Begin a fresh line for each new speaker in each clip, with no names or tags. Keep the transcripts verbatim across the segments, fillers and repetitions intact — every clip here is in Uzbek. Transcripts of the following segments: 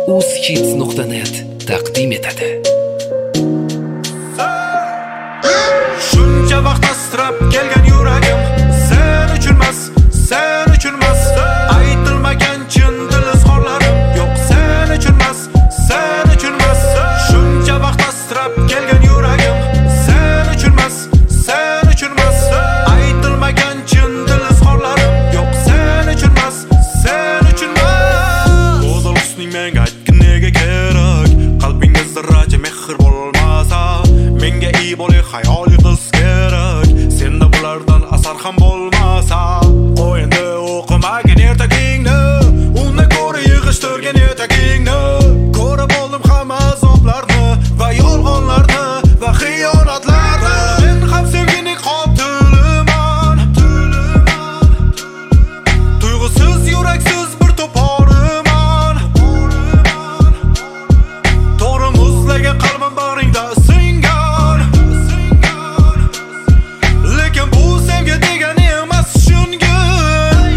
uzkids nuqta net taqdim etadi.
Shuncha vaqt asrab kelgan yuragim sen uchunmas, sen uchunmas. Aytilmagan chin dil izhorlarim yo'q sen uchunmas, sen uchunmas. Shuncha vaqt asrab kelgan yuragim sen uchunmas, sen uchunmas. Aytilmagan chin dil izhorlarim yo'q sen uchunmas, sen uchunmas. O'zing menga aytgin nega kerak? Qalbingda zarracha mehr bo'lmasa, menga iyi bo'li xayoli qiz kerak. Senda bulardan asar ham bo'lmasa, qo'yinda o'qimagan ertagingni, unda ko'ra yig'ishtirgan etagingni. Ko'rib oldim hamma azoblarni va yolg'onlarni va xiyonatlarni. Men ham sevgining qotiliman, tuyg'usiz yuraksiz bir to'poriman. To'g'ri muzlagan qalbim bag'ringda singan, lekin bu sevgi degani emas shungul.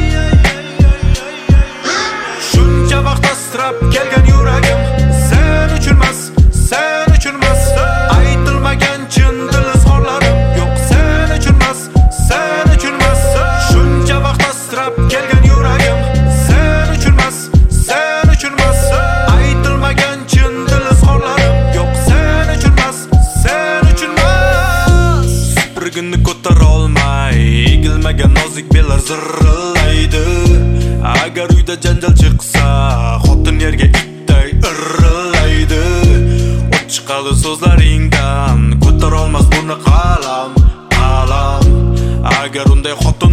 Shuncha vaqt asrab kelgan yuragim sen uchunmas, sen uchunmas. Aytilmagan chin dil izhorlarim yo'q sen uchunmas, sen uchunmas. Shuncha vaqt asrab kelgan yuragim sen uchunmas, sen uchunmas. Aytilmagan chin dil izhorlarim yo'q sen uchunmas, sen uchunmas. Suprugini ko'tara olmay egilmagan nozik bellar zirrillaydi. Agar uyda janjal chiqsa, xotin yerga itday irrillaydi. O't chiqadi so'zlaringdan, ko'tara olmas buni qalam, qalam. Agar unday xotin